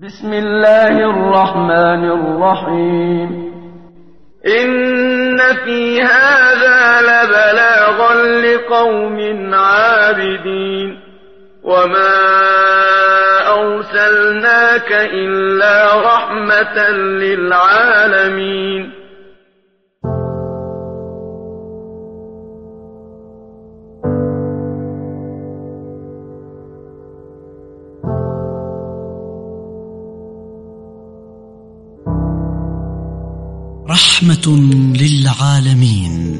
بسم الله الرحمن الرحيم. إن في هذا لبلاغا لقوم عابدين وما أرسلناك إلا رحمة للعالمين. رحمة للعالمين.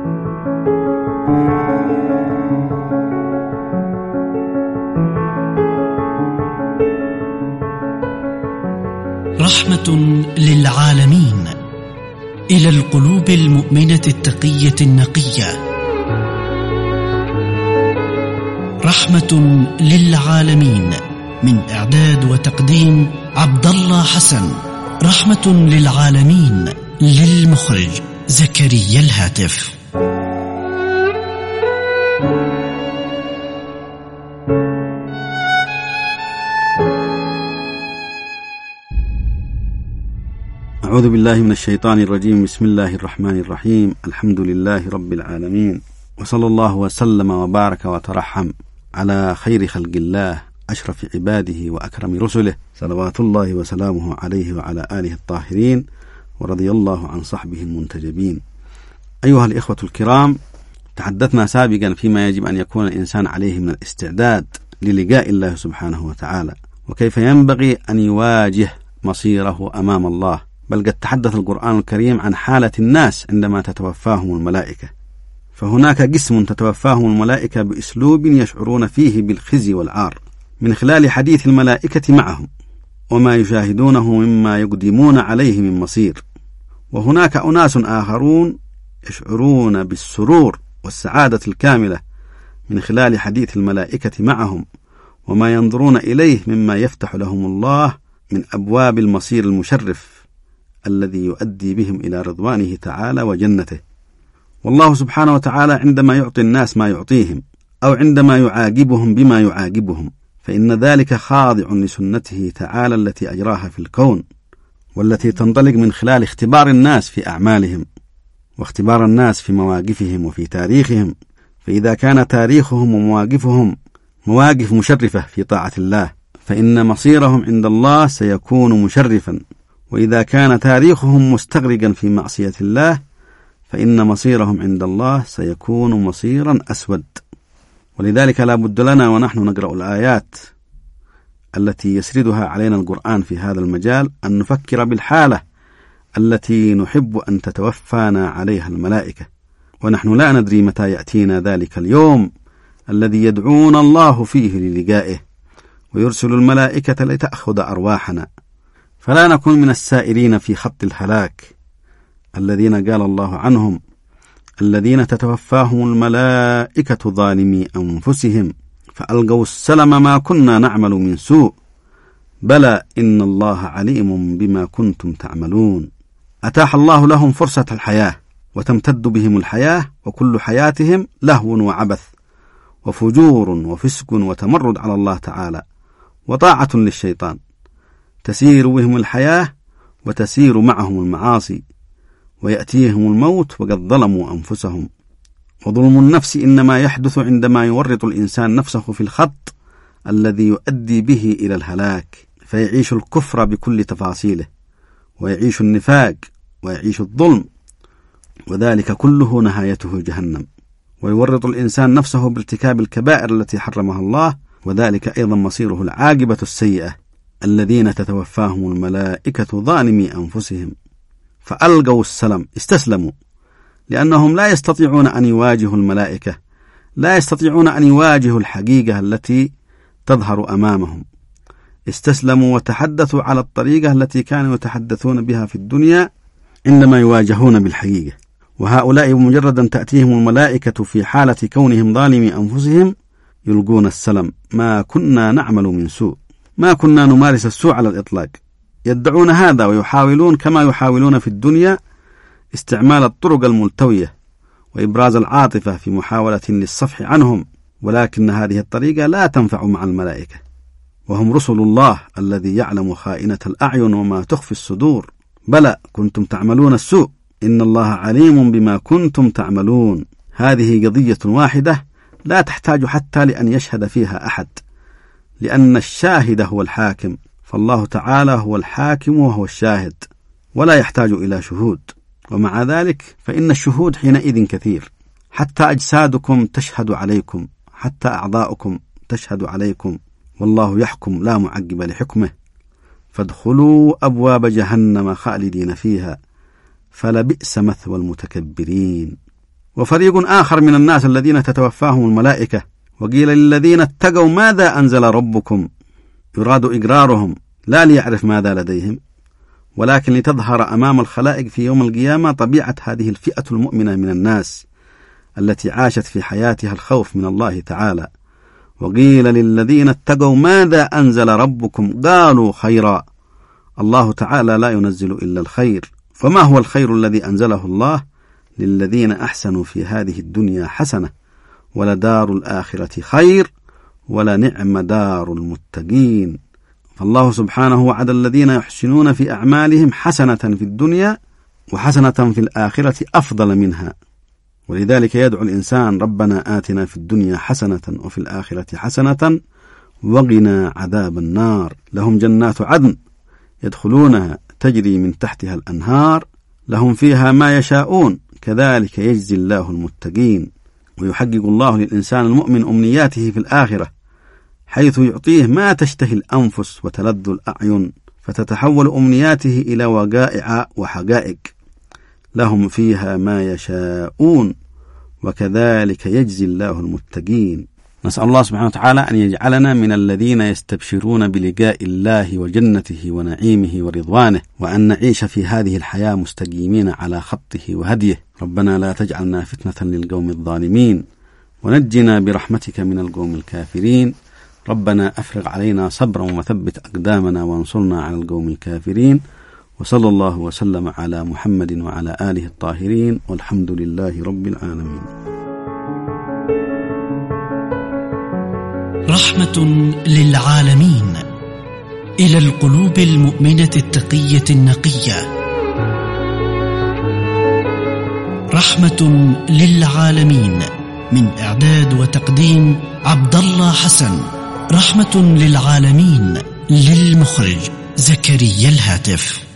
رحمة للعالمين إلى القلوب المؤمنة التقية النقية. رحمة للعالمين من إعداد وتقديم عبد الله حسن. رحمة للعالمين للمخرج زكريا الهاتف. أعوذ بالله من الشيطان الرجيم. بسم الله الرحمن الرحيم. الحمد لله رب العالمين، وصلى الله وسلم وبارك وترحم على خير خلق الله أشرف عباده وأكرم رسله، صلوات الله وسلامه عليه وعلى آله الطاهرين، ورضي الله عن صحبه المنتجبين. أيها الإخوة الكرام، تحدثنا سابقا فيما يجب أن يكون الإنسان عليه من الاستعداد للقاء الله سبحانه وتعالى، وكيف ينبغي أن يواجه مصيره أمام الله. بل قد تحدث القرآن الكريم عن حالة الناس عندما تتوفاهم الملائكة، فهناك قسم تتوفاهم الملائكة بأسلوب يشعرون فيه بالخزي والعار من خلال حديث الملائكة معهم وما يشاهدونه مما يقدمون عليه من مصير. وهناك أناس آخرون يشعرون بالسرور والسعادة الكاملة من خلال حديث الملائكة معهم وما ينظرون إليه مما يفتح لهم الله من أبواب المصير المشرف الذي يؤدي بهم إلى رضوانه تعالى وجنته. والله سبحانه وتعالى عندما يعطي الناس ما يعطيهم أو عندما يعاقبهم بما يعاقبهم فإن ذلك خاضع لسنته تعالى التي أجراها في الكون، والتي تنطلق من خلال اختبار الناس في أعمالهم واختبار الناس في مواقفهم وفي تاريخهم. فإذا كان تاريخهم ومواقفهم مواقف مشرفة في طاعة الله فإن مصيرهم عند الله سيكون مشرفا، وإذا كان تاريخهم مستغرقا في معصية الله فإن مصيرهم عند الله سيكون مصيرا أسود. ولذلك لا بد لنا ونحن نقرأ الآيات التي يسردها علينا القرآن في هذا المجال أن نفكر بالحالة التي نحب أن تتوفانا عليها الملائكة، ونحن لا ندري متى يأتينا ذلك اليوم الذي يدعون الله فيه للقائه ويرسل الملائكة لتأخذ أرواحنا، فلا نكون من السائرين في خط الهلاك الذين قال الله عنهم الذين تتوفاهم الملائكة ظالمي أنفسهم فألقوا السلم ما كنا نعمل من سوء بلى إن الله عليم بما كنتم تعملون. أتاح الله لهم فرصة الحياة وتمتد بهم الحياة، وكل حياتهم لهو وعبث وفجور وفسق وتمرد على الله تعالى وطاعة للشيطان. تسير بهم الحياة وتسير معهم المعاصي، ويأتيهم الموت وقد ظلموا أنفسهم. وظلم النفس إنما يحدث عندما يورط الإنسان نفسه في الخط الذي يؤدي به إلى الهلاك، فيعيش الكفر بكل تفاصيله، ويعيش النفاق، ويعيش الظلم، وذلك كله نهايته جهنم. ويورط الإنسان نفسه بارتكاب الكبائر التي حرمها الله، وذلك أيضا مصيره العاقبة السيئة. الذين تتوفاهم الملائكة ظالمي أنفسهم فألقوا السلم، استسلموا، لأنهم لا يستطيعون أن يواجهوا الملائكة، لا يستطيعون أن يواجهوا الحقيقة التي تظهر أمامهم. استسلموا وتحدثوا على الطريقة التي كانوا يتحدثون بها في الدنيا عندما يواجهون بالحقيقة. وهؤلاء بمجرد أن تأتيهم الملائكة في حالة كونهم ظالمي أنفسهم يلقون السلم، ما كنا نعمل من سوء، ما كنا نمارس السوء على الإطلاق. يدعون هذا ويحاولون كما يحاولون في الدنيا استعمال الطرق الملتوية وإبراز العاطفة في محاولة للصفح عنهم، ولكن هذه الطريقة لا تنفع مع الملائكة، وهم رسل الله الذي يعلم خائنة الأعين وما تخفي الصدور. بلى كنتم تعملون السوء إن الله عليم بما كنتم تعملون. هذه قضية واحدة لا تحتاج حتى لأن يشهد فيها أحد، لأن الشاهد هو الحاكم، فالله تعالى هو الحاكم وهو الشاهد، ولا يحتاج إلى شهود. ومع ذلك فإن الشهود حينئذ كثير، حتى أجسادكم تشهد عليكم، حتى أعضاؤكم تشهد عليكم، والله يحكم لا معقب لحكمه. فادخلوا أبواب جهنم خالدين فيها فلبئس مثوى المتكبرين. وفريق آخر من الناس الذين تتوفاهم الملائكة وقيل للذين اتقوا ماذا أنزل ربكم، يراد إقرارهم لا ليعرف ماذا لديهم، ولكن لتظهر أمام الخلائق في يوم القيامة طبيعة هذه الفئة المؤمنة من الناس التي عاشت في حياتها الخوف من الله تعالى. وقيل للذين اتقوا ماذا أنزل ربكم قالوا خيرا. الله تعالى لا ينزل إلا الخير، فما هو الخير الذي أنزله الله؟ للذين أحسنوا في هذه الدنيا حسنة ولدار الآخرة خير ولنعم دار المتقين. فالله سبحانه وعد الذين يحسنون في أعمالهم حسنة في الدنيا وحسنة في الآخرة أفضل منها. ولذلك يدعو الإنسان ربنا آتنا في الدنيا حسنة وفي الآخرة حسنة وقنا عذاب النار. لهم جنات عدن يدخلونها تجري من تحتها الأنهار لهم فيها ما يشاءون كذلك يجزي الله المتقين. ويحقق الله للإنسان المؤمن أمنياته في الآخرة، حيث يعطيه ما تشتهي الأنفس وتلذ الأعين، فتتحول أمنياته إلى وقائع وحقائق. لهم فيها ما يشاءون وكذلك يجزي الله المتقين. نسأل الله سبحانه وتعالى أن يجعلنا من الذين يستبشرون بلقاء الله وجنته ونعيمه ورضوانه، وأن نعيش في هذه الحياة مستقيمين على خطه وهديه. ربنا لا تجعلنا فتنة للقوم الظالمين، ونجنا برحمتك من القوم الكافرين. ربنا أفرغ علينا صبرا وثبت أقدامنا وانصرنا على القوم الكافرين. وصلى الله وسلم على محمد وعلى آله الطاهرين، والحمد لله رب العالمين. رحمة للعالمين إلى القلوب المؤمنة التقية النقية. رحمة للعالمين من إعداد وتقديم عبد الله حسن. رحمة للعالمين للمخرج زكريا الهاتف.